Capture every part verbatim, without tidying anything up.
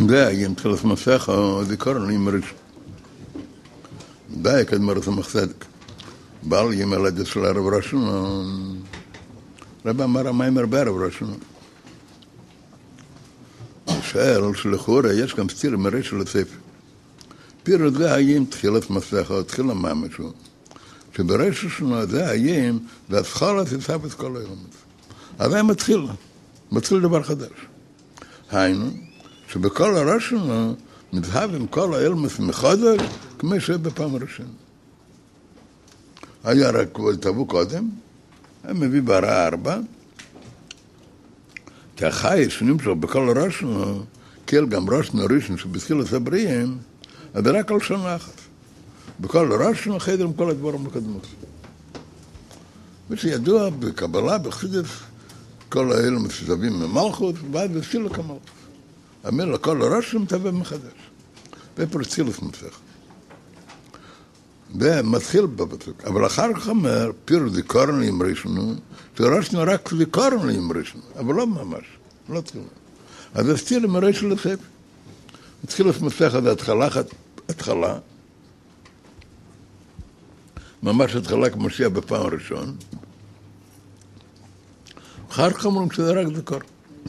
ده يم تخلص مساخة ذكرني يمرج ده يكاد مرة مخصدك بال يملا جسلا ربرشون ربا مرة ما يمر بربرشون شايل شلخورة يش كم ستير مريش لسيف بير ده يم تخلص مساخة تخلص ما مشون شبرشنا ده يم ده خالص يثبت كل يوم هذا متخيل متخيل דבר חדש היינו שבכל הראשונה מתהב עם כל האלמס מחדש כמו שבפעם הראשונה היה רק תבוא קודם הם מביא ברעה ארבע כי החי שנמשך בכל הראשונה כל גם ראשונה ראשון שבתחילת הבריאים אז רק על שנה אחת בכל הראשונה חדר עם כל הדברים לקדמות ושידוע בקבלה בחסידות כל האלה מסתובבים ממלכות, ואז בסילוק המלכות. אמר לכל הראש שמתהווה מחדש. ופרצילוס מסך. ומתחיל בפסוק. אבל אחר כך אומר, פיר זיכרון עם ראשנו, שראשנו רק זיכרון עם ראשנו, אבל לא ממש, לא תחילה. אז הסתיל עם הראשון לסף. התחילוס מסך הזה התחלה, התחלה. ממש התחלה כמו שיהיה בפעם הראשון. אחר כך אומרים שזה רק זכר.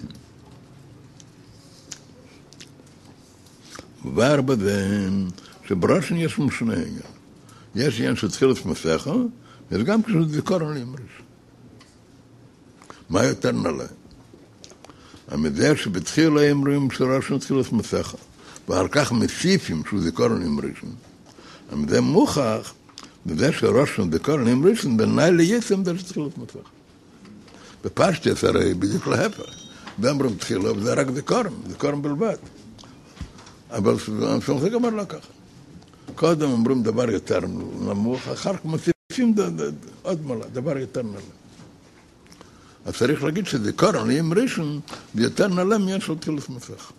וארבע זה שבראשון יש משנה עניין. יש עניין שתחילת מסכה, יש גם כשזה זכר אני אמריש. מה יותר נעלה? המדע שבתחילה אומרים שראשון תחילת מסכה, ואחר כך מסיפים שהוא זכר אני אמריש. המדע מוכח, מדע שראשון זכר אני אמריש, בנאי ליצם דה שתחילת מסכה. בפשטס הרי בדיוק להפך. ואמרים תחילה, וזה רק זכרם, זכרם בלבד. אבל סומכי גמר לא ככה. קודם אומרים דבר יותר נמוך, אחר כך מוסיפים עוד מעלה, דבר יותר נעלה. אז צריך להגיד שזכרם, אם ראשון, ויותר נעלה מיד של תחילת מסך.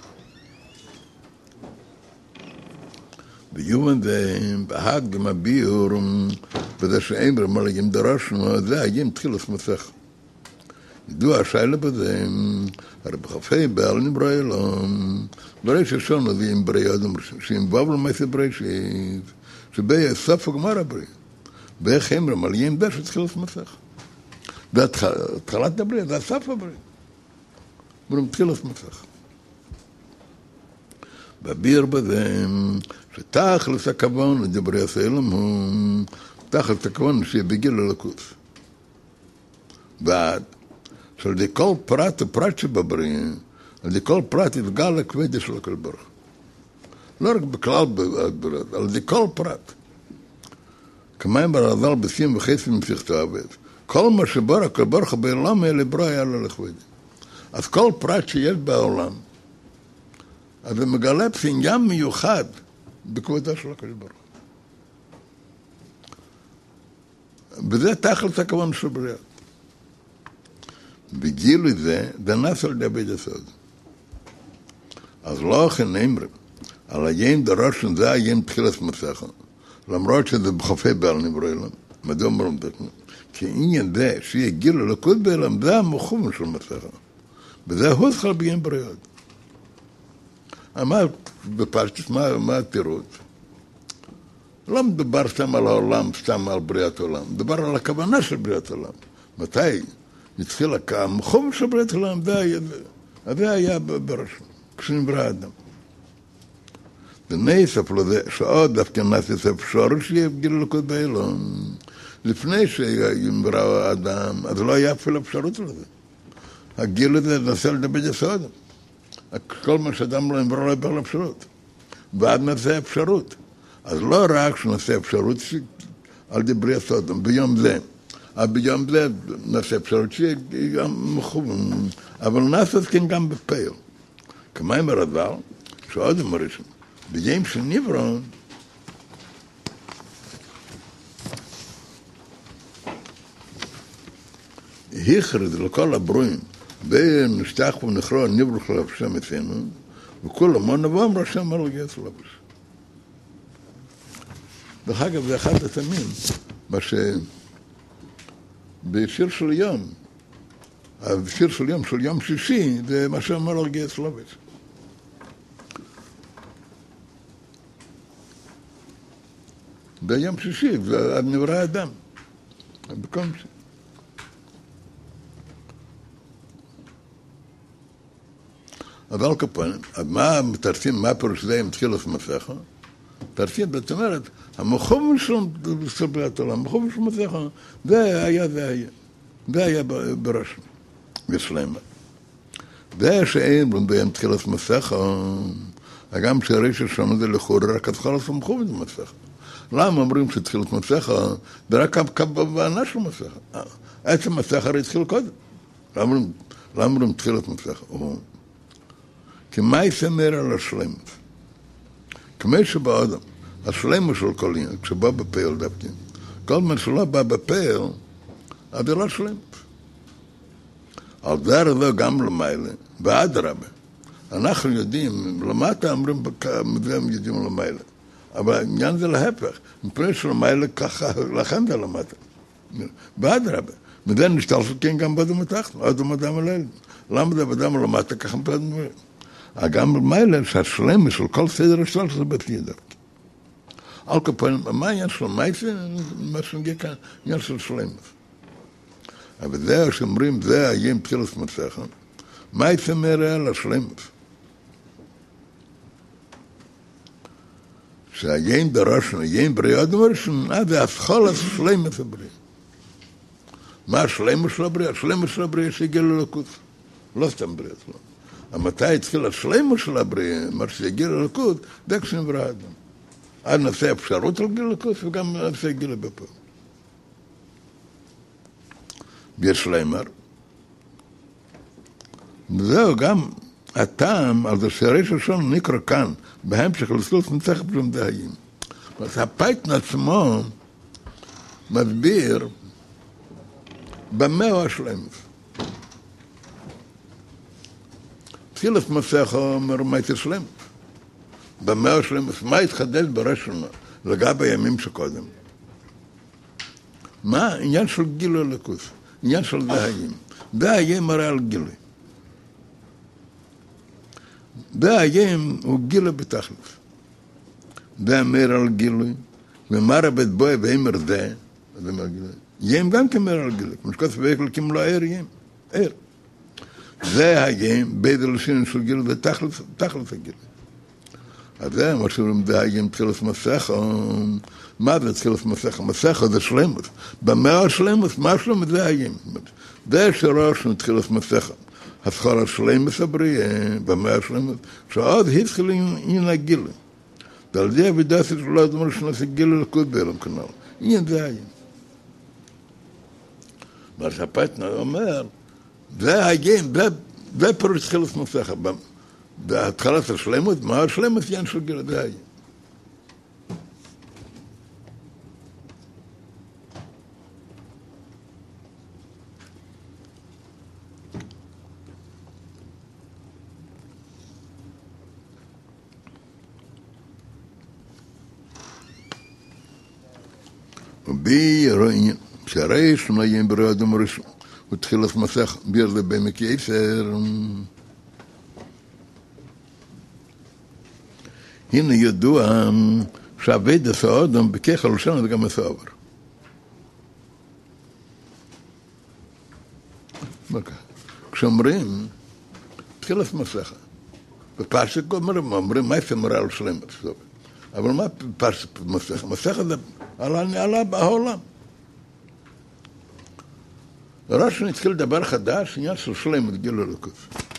ביומן זה, בהג עם הביור, וזה שאמר מלאים דרשנו, זה היה תחילת מסך. ידוע השאלה בזה, הרי בחפי בעל נברא אלום, ברי ששון הזה עם ברי אדם, שעם בבל מייסי ברי שיב, שבי סף הגמר הברי, באיך הם רמליים דה שתחילת מסך. והתחלת הברי, זה הסף הברי. אומרים, תחילת מסך. בביר בזה, שתכלס הכוון לדברי הסלם הוא, תכלס הכוון שיהיה בגיל ללקוס. ועד, שעל די כל פרט ופרט שבבריא, על די כל פרט יתגל הכבד של הכל ברוך. לא רק בכלל, על די כל פרט. כמיים ברזל בסים וחסים מסכתו, כל מה שבר הכל ברוך בעולם האלה ברא היה לו לכבד. אז כל פרט שיש בעולם, אז זה מגלה עניין מיוחד בכבודו של הכל ברוך. וזה תכלס הכוון של בריאה. בגילו זה, זה נס על דבי יסוד. אז לא הכי נאמרים, על היים דרשן זה היים תחילת מסכה, למרות שזה בחופי בעל נברא אלם. מדוע אומרים את זה? כי עניין זה שיהיה גילו לקוד בעלם, זה המחום של מסכה. וזה הוזכר ביים בריאות. אמר בפשטס, מה, מה התירוץ? לא מדבר סתם על העולם, סתם על בריאת העולם. מדבר על הכוונה של בריאת העולם. מתי? התחיל המחום של בריאת העולם, זה היה בראשון, כשנברא האדם. ונסף לזה, שעוד דווקא נסף אפשר שיהיה גילו לקוד בעלם. לפני שנברא האדם, אז לא היה אפילו אפשרות לזה. הגילו הזה נעשה לדבר יסוד. כל מה שאדם לא נברא לא יבר לאפשרות. ועד נעשה אפשרות. אז לא רק שנעשה אפשרות על דברי הסודם, ביום זה. אבל ביום זה נעשה אפשרות שיהיה גם מכוון. אבל נעשה כן גם בפייל. כמה עם הרזל, שעוד אמרישם, ביום שנברא, הכריז לכל הברואים, ונשתח ונכרוע נברוך לב שם אצלנו, וכל המון נבוא אמרה שם על גייס לבוש. דרך אגב, זה אחד התמים, מה שבשיר של יום, השיר של יום, של יום שישי, זה מה שאמר על גייס לבוש. ביום שישי, נברא אדם. בקום ש... אבל כפונים, מה תרפים, מה פירוש זה עם תחילת מסכה? תרפים, זאת אומרת, המחוב שלנו בסביבת העולם, המחוב של מסכה, זה היה, זה היה. זה היה בראש, בשלמה. זה שאין בהם תחילת מסכה, גם שהרשת שלנו זה לכאורה רק התחלת המחוב את המסכה. למה אומרים שתחילת מסכה, זה רק הבנה של מסכה. עצם מסכה הרי התחיל קודם. למה אומרים תחילת מסכה? כי מה יסמר על השלמות? כמו שבאדם, השלמות של כל עניין, כשבא בפעל דווקא, כל מה שלא בא בפעל, אז זה לא שלמות. על דרך זה גם למעלה, ואדרבה. אנחנו יודעים, למטה אומרים, הם יודעים למעלה. אבל העניין זה להפך. מפני שלמעלה ככה, לכן זה למטה. ואדרבה. מזה נשתלשלו גם באדם התחתון, אדם אדם הלילה. למה זה באדם למטה ככה מפעדים דברים? גם למעלה, שהשלמות של כל סדר השתל, זה בתלי דווקא. על כפיים, מה העניין של מייסה? מה שנגיע כאן, עניין של שלמות. אבל זה שאומרים, זה היה תחילת מסכה. מה יצמר על השלמות? שהיין בראשון, היין בריאה דמראשון, אז זה השחול השלמות הבריאה. מה השלמות של הבריאה? השלמות של הבריאה שהגיע ללכות. לא סתם בריאה, לא. מתי התחיל השלמות של הבריאה, מה שהגיע ללכות, זה כשנברא אדם. עד נעשה אפשרות על גיל ללכות, וגם נעשה גיל לבפה. יש לומר, זהו גם הטעם על זה שהרשת שלנו נקרא כאן, בהמשך לסלוס נצח בלומדהיים. אז הפייטן עצמו מסביר במה הוא השלמות. תחילת מסכה אומר מה הייתה שלמות. במה הוא השלמות? מה התחדש ברשת לגבי הימים שקודם? מה? עניין של גילו לקוס. עניין של דהיים. דהיים מראה על גילוי. דהיים הוא גילוי בתכלס. דהיים על גילוי, ומראה בית בוי ואמר זה, זה מראה גילוי. יים גם כמראה על גילוי, כמו שכות ואיכל כמלוא ער יים, ער. זה היים, בית הלשין של גילוי, זה תכלס, תכלס הגילוי. אז זה מה שאומרים, דהיים תחילת מסכה, מה זה תחילת מסכה? מסכה זה שלמות. במה השלמות? מה השלמות? זה היים. זה שראש מתחילת מסכה. השחול השלמות הבריאה, במה השלמות? שעוד התחיל עניין הגילוי. ועל זה הוידסת שלא דמר שנעשה גילוי לקוד בעלם כנל. עניין זה היים. מה שהפייטנר אומר, זה היים, זה פירוש תחילת מסכה. בהתחלת השלמות, מה השלמות? עניין של גילוי, זה היים. ובי רואים שהרי שניים בריאה אדם ראשון ותחילת מסך ביר זה בעמק יצר. הנה ידוע שעבד האדם בכך הלשון זה גם מסעבר. כשאומרים תחילת מסך בפרשת אומרים, אומרים מה יפמרה על שלמת, אבל מה פרשת מסך? מסך זה עלה בעולם. ראשון התחיל לדבר חדש, עניין של שלמת גילוי אלוקות.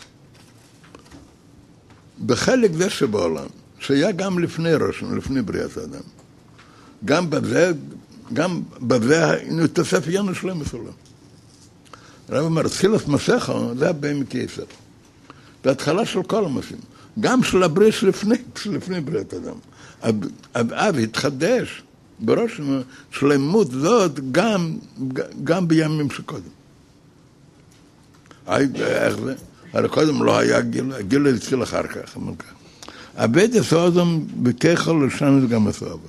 בחלק זה שבעולם, שהיה גם לפני ראשון, לפני בריאת האדם. גם בזה, גם בזה נתוסף עניין שלמת עולם. הרב אומר, תחילת מסכה, זה בעמק יצר. זה התחלה של כל המסים. גם של הבריאה שלפני, שלפני בריאת האדם. אז התחדש בראש שלמות זאת גם, גם בימים שקודם. איך זה? הרי קודם לא היה גיל, הגיל התחיל אחר כך. הבית הסעודם בכך לשן זה גם הסעבר.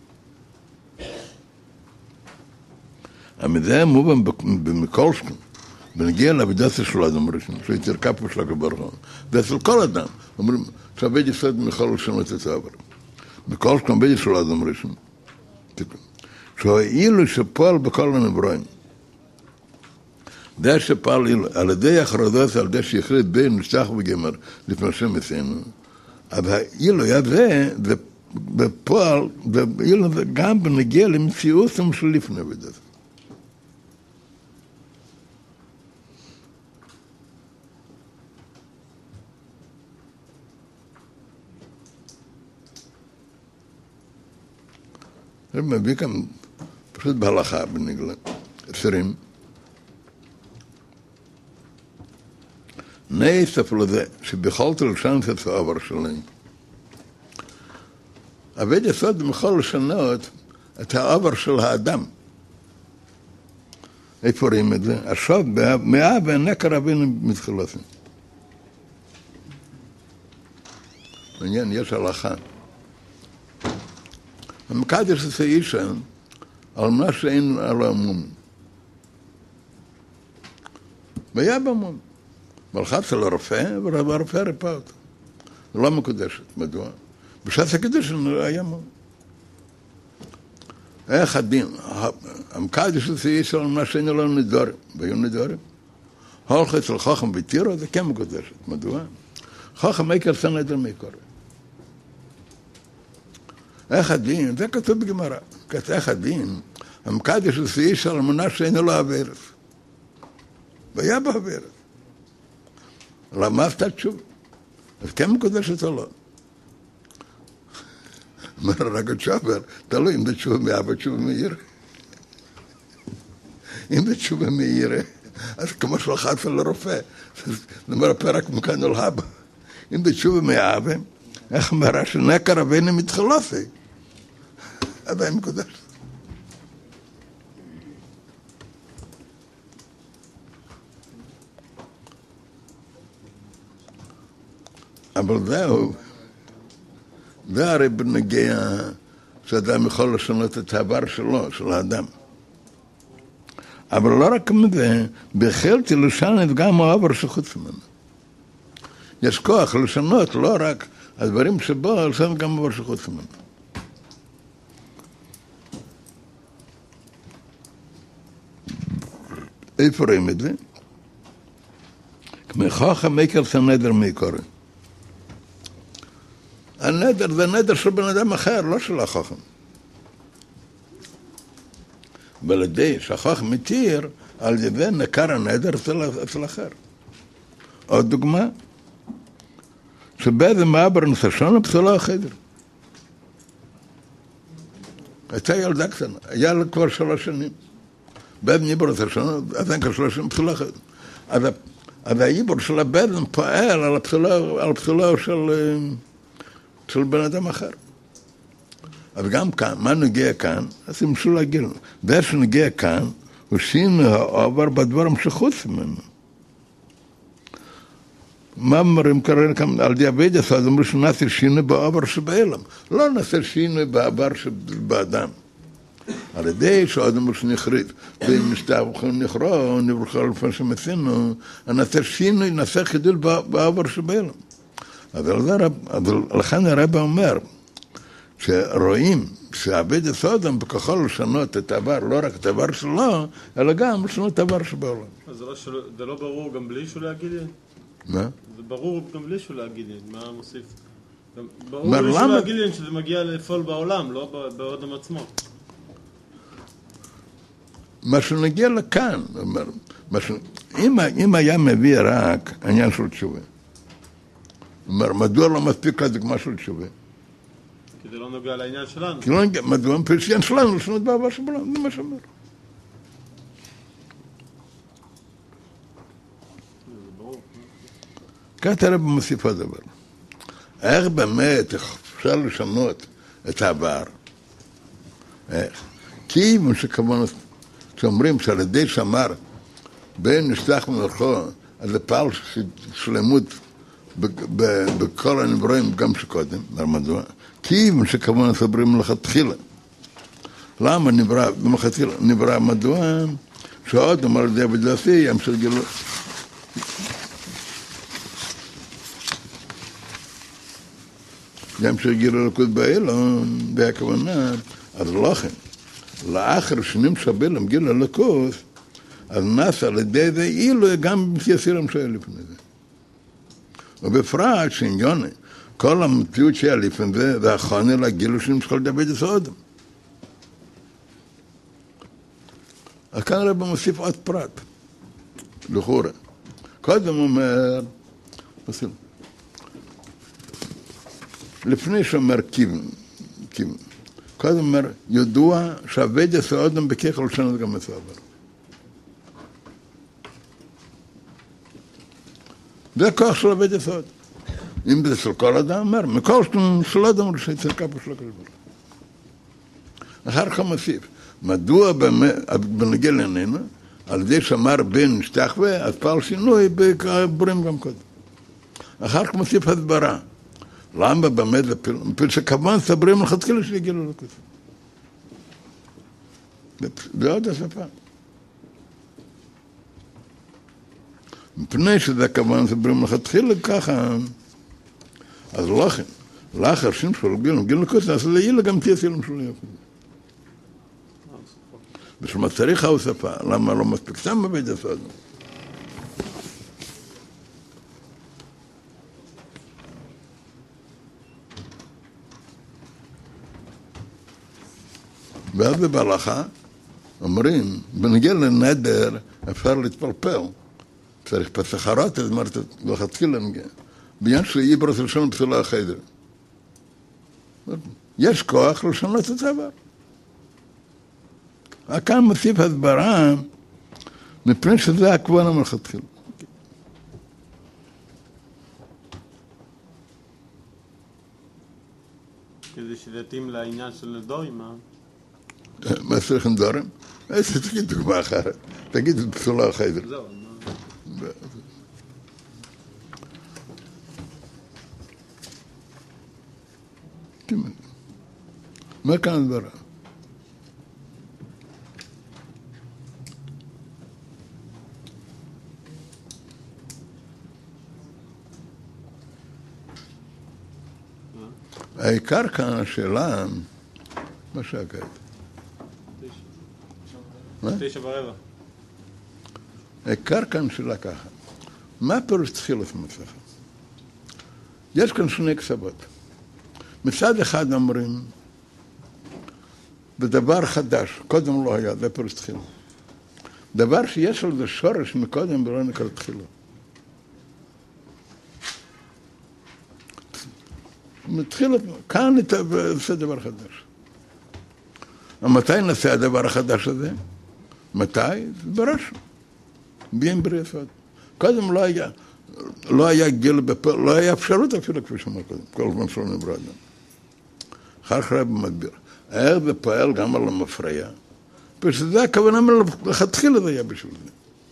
המדע מובן במקולשכם, ונגיע לעבודת של האדם ראשון, שיתרקה פה של הגברון. זה אצל כל אדם. אומרים, שהבית יסוד מכל לשנות את הסעבר. בכל שכם בית של האדם ראשון. שהאילו שפועל בכל הנברואים. זה שפועל על ידי הכרזות, על ידי שהחליט בין נשתח וגמר לפני שמסינו, אז האילו הזה, זה בפועל, ואילו זה גם בנגיע למציאוסם של לפני ודעת. זה מביא כאן פשוט בהלכה בנגלה, עשרים. נעש אפילו זה, שבכל תלשן את העבר שלי. עבד יסוד בכל לשנות את העבר של האדם. איפה רואים את זה? עכשיו, מאה והנקר רבינו מתחילתים. מעניין, יש הלכה. המקדש עושה אישה על מה שאין על המום. והיה במום. מלחץ על הרופא, והרופא ריפא אותו. זה לא מקודשת, מדוע? בשעת הקדש היה מום. איך הדין? המקדש עושה אישה על מה שאין על הנדורים. והיו נדורים. הולך אצל חכם וטירו, זה כן מקודשת. מדוע? חכם מי כרסן נדר מי קורא. איך הדין, זה כתוב בגמרא, איך הדין, המקדש עושה איש על מנה שאין לו עברת. והיה בעברת. למה עשתה תשובה? אז כן מקודשת או לא? אומר רק התשובה, תלוי אם זה תשובה מאבא, תשובה מאיר. אם זה תשובה מאיר, אז כמו שלחת לרופא, נאמר הפרק מכאן על אבא. אם זה תשובה מאבא, איך מראה שנקר רבינו מתחילתים. עדיין מקודש. אבל זהו, זה הרי בנגיע שאדם יכול לשנות את העבר שלו, של האדם. אבל לא רק מזה, בחלתי לשנות גם העבר שחוץ ממנו. יש כוח לשנות לא רק הדברים שבו, לשנות גם העבר שחוץ ממנו. איפה רואים את זה? כמו חכם מקר סנדר מי קורא. הנדר זה נדר של בן אדם אחר, לא של החכם. ועל ידי שהחכם מתיר, על ידי נקר הנדר אצל אחר. עוד דוגמה, שבאיזה מעבר נסשון פסולה החדר. הייתה ילדה קטנה, היה לה כבר שלוש שנים. בית ניבור נסשון, אז אין כשלוש שנים פסולה החדר. אז העיבור של הבדן פועל על הפסולה של... של בן אדם אחר. אבל גם כאן, מה נגיע כאן? אז ימשו להגיד לנו. זה שנגיע כאן, הוא שינו העבר בדברים שחוץ ממנו. מה אומרים כרגע כאן? על דיעבד יסוד, אמרו שנעשה שינו בעבר שבאלם. לא נעשה שינו בעבר שבאדם. על ידי שאדם שנחריב, ואם נשתבחו נחרו, נברחו לפני שמצינו, נעשה שינו, נעשה חידול בעבר שבאלם. אבל לכן הרב אומר שרואים שעבד יסודם בכוחו לשנות את העבר, לא רק את העבר שלו, אלא גם לשנות את העבר שבעולם. אז זה לא ברור גם בלי שהוא להגיד לי? מה? זה ברור גם בלי שהוא להגיד לי, מה מוסיף? ברור בלי שהוא להגיד לי שזה מגיע לפעול בעולם, לא באדם עצמו. מה שנגיע לכאן, אם היה מביא רק עניין של תשובה, אומר, מדוע לא מספיק לזה כמו של תשובה? כי זה לא נוגע לעניין שלנו. כי לא נוגע, מדוע פרשיין שלנו, לשנות בעבר שבעולם, זה מה שאומר. כעת הרב מוסיף עוד דבר. איך באמת אפשר לשנות את העבר? איך? כי שכמובן, שאומרים שעל ידי שאמר, בין נשתח מלכו, אז זה פעל שלמות, בכל הנברואים גם שקודם, מדוע? כי שכמובן סברים לכתחילה. למה נברא, במחתחילה, נברא מדוע? שעוד אמר על ידי בדלסי, ימשל גילו. ימשל גילו לקוד באלון, בהכוונה, אז לא כן. לאחר שנמצא בלם גיל הלקוס, אז נעשה על ידי זה אילו גם יסירם שהיה לפני זה. ובפרט שעניוני, כל המציאות שהיה לפני זה, זה הכונה לגילו שנמשך לדבר את הסעודם. כאן הרב מוסיף עוד פרט, לכאורה. קודם אומר, לפני שאומר כיוון, כיוון, קודם אומר, ידוע שעבד הסעודם בכך לשנות גם הסעבר. זה הכוח של עבד הסעוד. אם זה של כל אדם, אומר, מכל של אדם הוא שצרקה פה של הכל ברוך. אחר כך מוסיף, מדוע בנגיע לענינו, על ידי שאמר בן שתחווה, אז פעל שינוי בבורים גם קודם. אחר כך מוסיף הסברה. למה באמת לפעיל? מפעיל שכוון סברים לכתחילה שיגיע לו לכתוב. זה עוד השפה. מפני שזה כוון סברים לכתחילה ככה, אז לכן, לאחר שם שלו גיל לכתוב, אז זה יהיה גם תהיה סילם שלו יחד. בשביל מה צריך ההוספה, למה לא מספיק שם בבית הסעד? ואז בהלכה אומרים, בנגיע לנדר אפשר להתפלפל, צריך פסחרות, אז אמרת, לא חתחיל לנגיע, בעניין שיהיה ברס לשון פסולה החדר. יש כוח לשנות את הדבר. כאן מוסיף הסברה, מפני שזה הכוונה מלכתחילה. כדי שתתאים לעניין של נדורים, מה? מה צריכים דורים? איזה תגיד דוגמה אחרת. תגיד את פסולה החדר. זהו. מה כאן הסברה? העיקר כאן השאלה, מה שהקעת? תשע ורבע. העיקר כאן שאלה ככה, מה פירוש תחילת מסכת? יש כאן שני קצוות. מצד אחד אומרים, בדבר חדש, קודם לא היה, זה פירוש תחילה. דבר שיש על זה שורש מקודם ולא נקרא תחילה. מתחילת, כאן זה דבר חדש. מתי נעשה הדבר החדש הזה? מתי? בראש. בין בריא הסוד. קודם לא היה, לא היה גיל בפעל, לא היה אפשרות אפילו כפי שאמר קודם, כל זמן שלא נברא אדם. אחר כך רב מדביר. היה בפעל גם על המפריע, ושזה הכוונה מלכתחילה זה היה בשביל זה.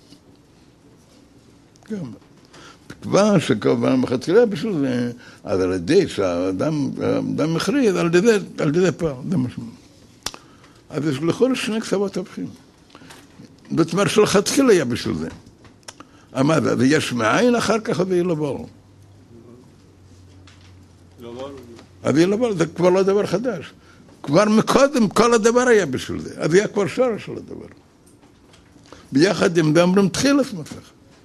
גם. כבר שכוונה מלכתחילה בשביל זה, אז על ידי שהאדם מכריז, על ידי פעל, זה משמעות. אז יש לכל שני קצוות הפכים. זאת אומרת שלכתחילה היה בשביל זה. אמר, ויש מאין אחר כך זה ילבול. אז ילבול, זה כבר לא דבר חדש. כבר מקודם כל הדבר היה בשביל זה. אז היה כבר שורש של הדבר. ביחד עם זה אומרים תחילת מסכת.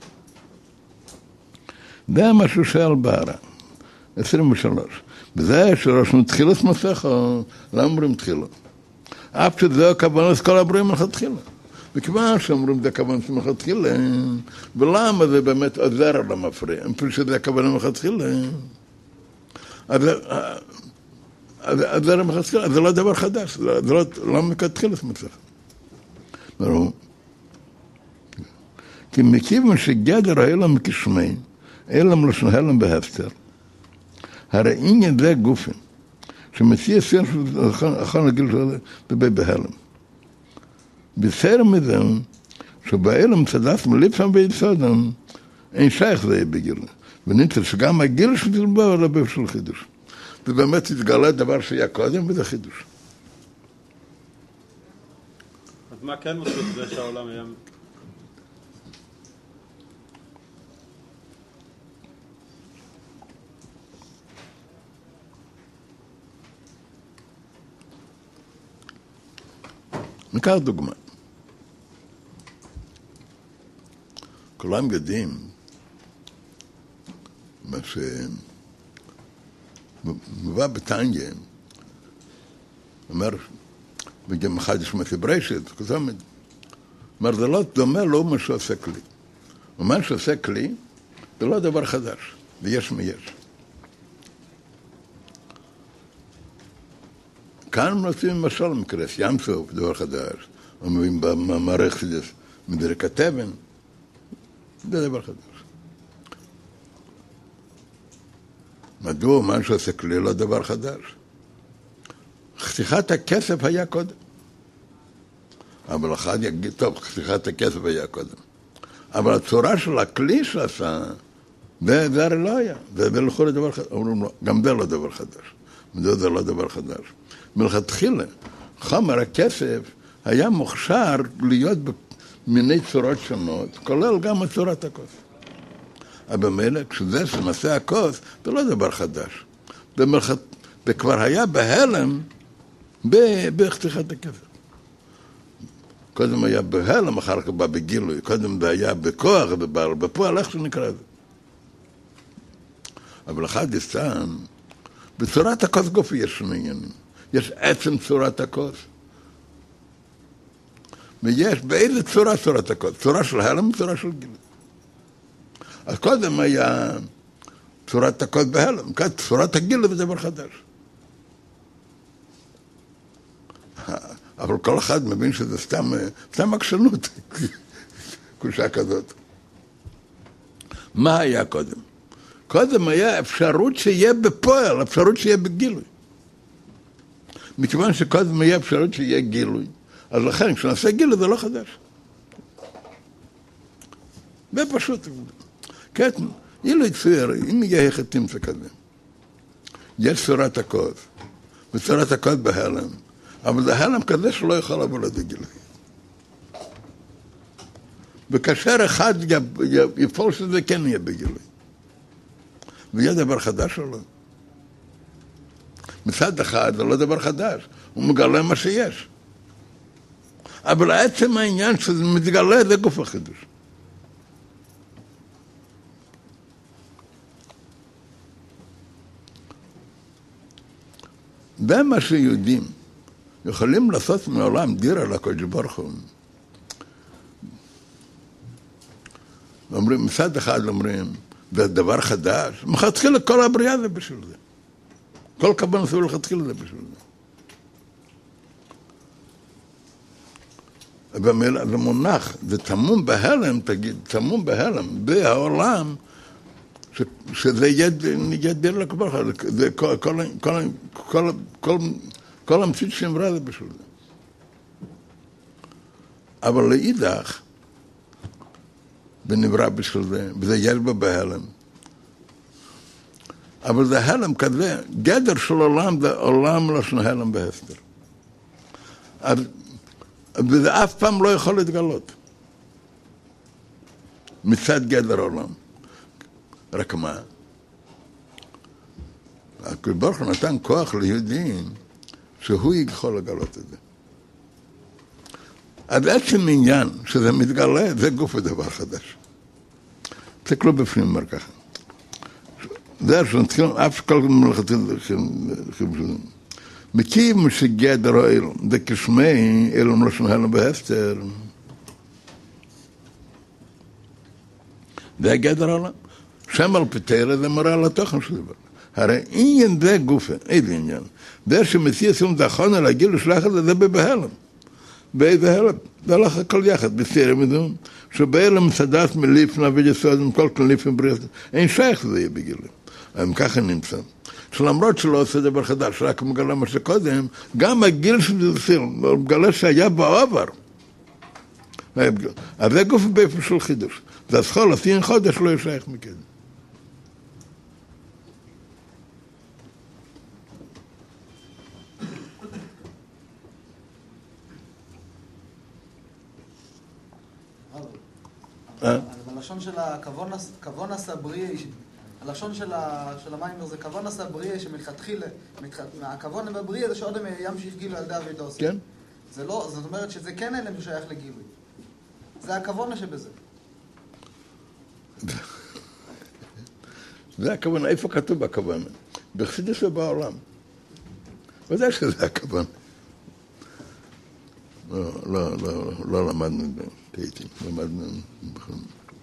זה מה שהוא שואל בהרה. עשרים ושלוש. וזה שרשנו תחילת מסכת, לא אומרים תחילה. אף שזה הכוונה כל הבריאים מלכתחילה. וכיוון שאומרים זה הכוונה מלכתחילה, ולמה זה באמת עוזר למפריע? אפילו שזה הכוונה מלכתחילה. אז זה מלכתחילה, זה לא דבר חדש, זה לא מכתחילה מסכת. ברור? כי מכיוון שגדר ההלם כשמי, הלם לשון הלם בהפטר, הרי עניין זה גופן, שמציע סיר אחר לגיל שלו בבי בהלם. בסדר מזה, שבהלם צדס מליפסם ביסודם, אין שייך זה בגיל. ונמצא שגם הגיל של בו הוא רבב של חידוש. זה באמת התגלה דבר שהיה קודם, וזה חידוש. אז מה כן מוסיף זה שהעולם היה... ניקח דוגמה. כולם יודעים מה שמובא בתניא, אומר, וגם אחד יש מפברשת, כזאת, אומר, זה לא דומה לא מה שעושה כלי. ומה שעושה כלי, זה לא דבר חדש, ויש מיש. כאן מנסים למשל מקרס, ים סוף, דבר חדש, אומרים במערכת מדרק התבן, זה דבר חדש. מדוע מה שעושה כלי לא דבר חדש? חתיכת הכסף היה קודם. אבל אחד יגיד, טוב, חתיכת הכסף היה קודם. אבל הצורה של הכלי שעשה, זה, זה הרי לא היה. זה, זה לכל דבר חדש. אומרים לו, גם זה לא דבר חדש. זה, זה לא דבר חדש. מלכתחילה, חומר הכסף היה מוכשר להיות במיני צורות שונות, כולל גם צורת הכוס. אבל במילא, כשזה שמעשה הכוס, זה לא דבר חדש. זה, מלכת... זה כבר היה בהלם בחתיכת הכסף. קודם היה בהלם, אחר כך בא בגילוי. קודם זה היה בכוח, בפועל, איך שנקרא זה. אבל אחד יסתן, בצורת הכוס גופי יש שני עניינים. יש עצם צורת הכוס. ויש באיזה צורה צורת הכוס? צורה של הלם, צורה של גילוי. אז קודם היה צורת הכוס בהלם, כאן צורת הגילוי זה דבר חדש. אבל כל אחד מבין שזה סתם, סתם עקשנות, קושה כזאת. מה היה קודם? קודם היה אפשרות שיהיה בפועל, אפשרות שיהיה בגילוי. מכיוון שקודם היה אפשרות שיהיה גילוי, אז לכן כשנעשה גילוי זה לא חדש. זה פשוט. כן, אילו יצויר, אם יהיה החטאים זה כזה. יש צורת הכוס, וצורת הכוס בהלם, אבל זה הלם כזה שלא יכול לבוא לידי גילוי. וכאשר אחד יפול שזה כן יהיה בגילוי. ויהיה דבר חדש או לא? מצד אחד זה לא דבר חדש, הוא מגלה מה שיש. אבל עצם העניין שזה מתגלה זה גוף החידוש. זה מה שיהודים יכולים לעשות מעולם דירה לקודש ברוך הוא. אומרים, מצד אחד אומרים, זה דבר חדש, מחתחיל כל הבריאה זה בשביל זה. כל כוון עשו לחתחיל זה בשביל זה. במילה, זה מונח, זה תמום בהלם, תגיד, תמום בהלם, בעולם, ש, שזה יד, יד דיר לקבר, זה כל, כל, כל, כל, כל, כל המצית שאמרה זה בשביל זה. אבל לאידך, ונברא בשביל זה, וזה יש בה בהלם. אבל זה הלם כזה, גדר של עולם זה עולם לשון הלם בהסתר. אז, וזה אף פעם לא יכול להתגלות. מצד גדר עולם. רק מה? הקדוש ברוך הוא נתן כוח ליהודים שהוא יכול לגלות את זה. אז עצם עניין שזה מתגלה, זה גוף ודבר חדש. תסתכלו בפנים אומר ככה. זה שנתחילים אף כל מלאכתית של חיבושים. מכיוון שגדר האל, זה כשמי אלו מלשון הלם בהסתר. זה גדר העולם. שם על פתר זה מראה על התוכן של דבר. הרי עניין זה גופה, איזה עניין. זה שמציע סיום דחון על הגיל ושלח את זה, זה בהלם. באיזה הלם. זה הולך הכל יחד, בסתירה מדון. שבהלם סדס מליפנה ויסוד עם כל כליפים בריאות. אין שייך זה יהיה בגילים. הם ככה נמצא. שלמרות שלא עושה דבר חדש, רק מגלה מה שקודם, גם הגיל של זה סיר, מגלה שהיה בעבר. אז זה גוף באיפה של חידוש. זה הסחול, עשין חודש לא ישייך מכן. הלשון של הכוון הסברי, הלשון של המיימר זה כוון הסברי שמלכתחילה, הכוון הברי זה שעוד הם ימשיך גילו על דוד עושה. כן. זה לא, זאת אומרת שזה כן אלם ששייך לגילוי. זה הכוונה שבזה. זה הכוונה, איפה כתוב בכוונה? בחסידות ובעולם. ודאי שזה הכוונה. לא, לא, לא, לא למדנו בטייטים, למדנו בכלל.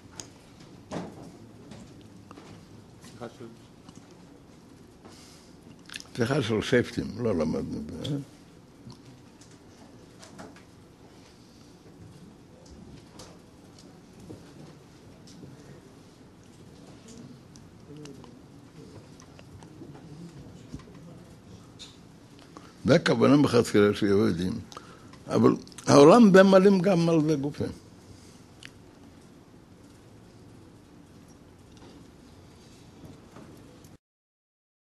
סליחה של שפטים, לא למדנו. זה הכוונה בחצקרה שיהודים. אבל העולם במלאים גם על זה גופה.